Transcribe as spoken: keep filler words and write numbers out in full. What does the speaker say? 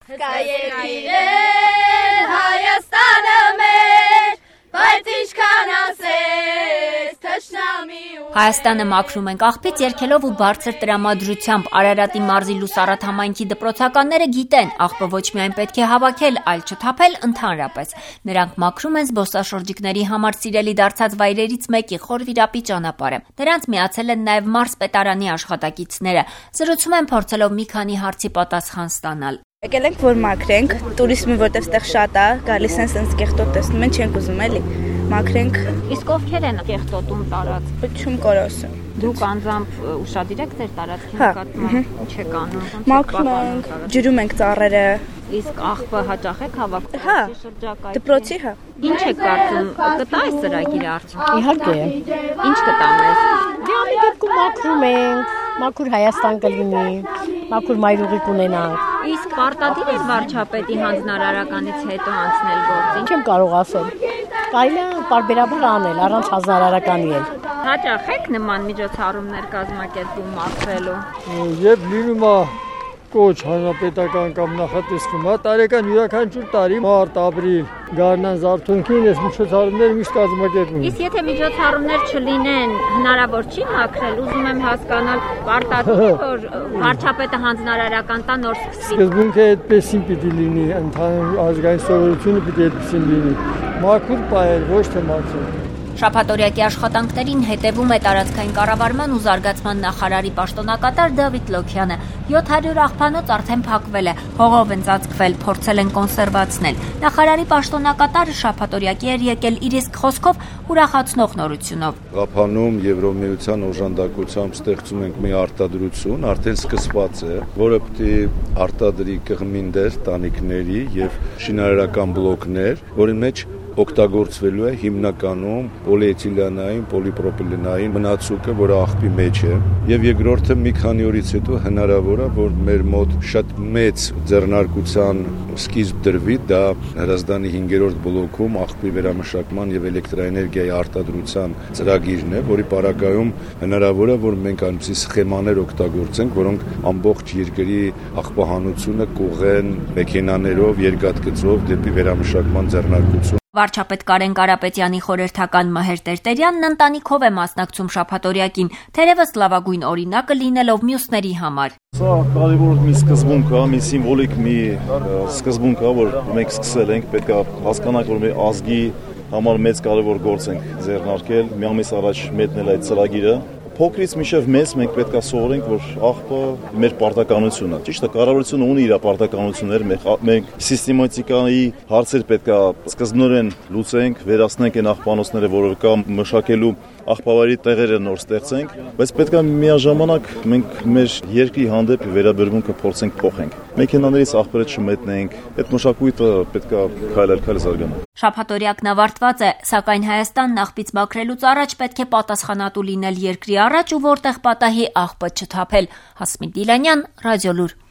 Հսկա երկիրներ Հայաստանը մեր, բայց ինչքան ասես թշնամի ու Հայաստանը մաքրում ենք աղբից երգելով ու բարձր տրամադրությամբ Արարատի մարզի Լուսարատ համայնքի դպրոցականները գիտեն, աղբը ոչ միայն պետք է հավաքել, այլ չթափել ընդհանրապես։ Նրանք մաքրում են զբոսաշրջիկների համար սիրելի դարձած վայրերից մեկի Խորվիրապի ճանապարհը։ Դրանց միացել են նաև մարզպետարանի աշխատակիցները։ Զրուցում են փորձելով մի քանի հարցի պատասխան ստանալ։ Եկել ենք, որ մաքրենք, տուրիզմը որտեղ ստեղ շատ է, գալիս են սենց կեղտոտ տեսնում են, չենք ուզում էլի, մաքրենք։ Իսկ ովքեր են կեղտոտում տարածք։ Չում կարող ասեմ։ Դուք անձամբ ուշադիր եք ձեր տարածքի նկատմամբ, չեք անում։ Մաքրում ենք, ջրում ենք ծառերը։ Իսկ աղբը հաճախ եք հավաքում Հա, շրջակայքում։ դպրոցի հա։ Ինչ եք կարծում, կտա այս ծրագիրը արդյոք։ Իհարկե։ Ինչ կտա մեզ։ Դե ամի դեպքում մաքրում ենք, մաքուր Հայաստան կլինի, մաքուր մայրուղի կունենանք։ Իսկ պարտադիր է վարչապետի հանձնարարականից հետո անցնել գործին։ Չեմ կարող ասել։ Կարելի է պարբերաբար անել, առանց հանձնարարականի էլ։ Հաճախ եք նման միջոցառումներ կազմակերպում մաքրելու։ Երբ լինում է կոչ հանրապետական կամ նախատեսվում է, տարեկան յուրաքանչյուր տարի մարտ, ապրիլ, գարնան զարթոնքին այս միջոցառումները միշտ կազմակերպվում։ Իսկ եթե միջոցառումներ չլինեն, հնարավոր չի մաքրել, ուզում եմ հասկանալ, պարտադիր է, որ վարչապետը հանձնարարական տա նոր սկսվի։ Սկզբունքը այդպեսին պիտի լինի, ընդհանուր ազգային սովորությունը պիտի այդպեսին լինի։ Մաքուր պահել, ոչ թե մաքրել։ Շաբաթօրյակի աշխատանքներին հետևում է տարածքային կառավարման ու զարգացման նախարարի պաշտոնակատար Դավիթ Լոքյանը։ յոթ հարյուր աղբանոց արդեն փակվել է, հողով են ծածկվել, փորձել են կոնսերվացնել։ Նախարարի պաշտոնակատարը շաբաթօրյակի էր եկել իր իսկ խոսքով ուրախացնող նորությունով։ Ղափանում Եվրոմիության օժանդակությամբ ստեղծում ենք մի արտադրություն, արդեն սկսված է, որը պիտի արտադրի կղմինդեր, տանիքների եւ շինարարական բլոկներ, որի մեջ օգտագործվելու է հիմնականում պոլիէթիլենային, պոլիպրոպիլենային մնացուկը, որը աղբի մեջ է, եւ երկրորդը մի քանի օրից հետո հնարավոր է, որ մեր մոտ շատ մեծ ձեռնարկության սկիզբ դրվի, դա Հրազդանի հինգերորդ բլոկում աղբի վերամշակման եւ էլեկտրաէներգիայի արտադրության ծրագիրն է, որի պարագայում հնարավոր է, որ մենք այնպիսի սխեմաներ օգտագործենք, որոնք ամբողջ երկրի աղբահանությունը կուղեն մեքենաներով, երկաթգծով դեպի վերամշակման ձեռնարկություն։ Վարչապետ Կարեն Կարապետյանի խորհրդական Մհեր Տերտերյանն ընտանիքով է մասնակցում շաբաթօրյակին, թերևս լավագույն օրինակը լինելով մյուսների համար։ Սա կարևոր մի սկզբունք է, մի սիմվոլիկ մի սկզբունք է, որ մենք սկսել ենք, պետք է հասկանանք, որ մեր ազգի համար մեծ կարևոր գործ ենք ձեռնարկել, մի ամիս առաջ մեկնել այդ ծրագիրը։ Փոքրից մինչև մեծ մենք պետք է սովորենք, որ աղբը մեր պարտականությունն է։ Ճիշտ է, կառավարությունը ունի իր պարտականություններ, մենք սիստեմատիկայի հարցեր պետք է սկզբնորեն լուծենք, վերացնենք այն աղբանոցները, որը կա մշակելու աղբավայրի տեղերը նոր ստեղծենք, բայց պետք է միաժամանակ մենք մեր երկրի հանդեպ վերաբերմունքը փորձենք փոխենք։ Մեքենաներից աղբերը չմետնենք, այդ մշակույթը պետք է քայլ-քայլ զարգանա։ Շաբաթօրյակն ավարտված է, սակայն Հայաստանն աղբից մաքրելուց առաջ պետք է պատասխանատու լինել երկրի առաջ ու որտեղ պատահի աղբը չթափել։ Հասմիկ Դիլանյան, Ռադիոլուր։